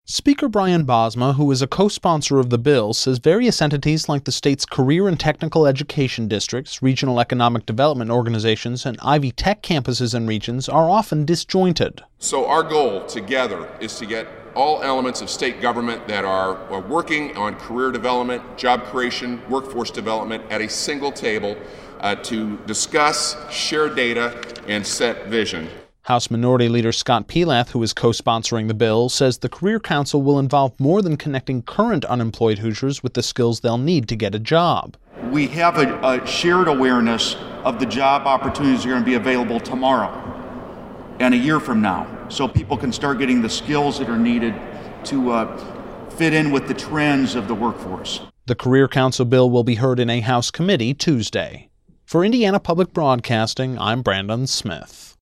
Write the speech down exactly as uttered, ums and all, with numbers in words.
Speaker Brian Bosma, who is a co-sponsor of the bill, says various entities like the state's career and technical education districts, regional economic development organizations, and Ivy Tech campuses and regions are often disjointed. So our goal together is to get all elements of state government that are working on career development, job creation, workforce development at a single table uh, to discuss, share data, and set vision. House Minority Leader Scott Pelath, who is co-sponsoring the bill, says the Career Council will involve more than connecting current unemployed Hoosiers with the skills they'll need to get a job. We have a, a shared awareness of the job opportunities that are going to be available tomorrow and a year from now, so people can start getting the skills that are needed to uh, fit in with the trends of the workforce. The Career Council bill will be heard in a House committee Tuesday. For Indiana Public Broadcasting, I'm Brandon Smith.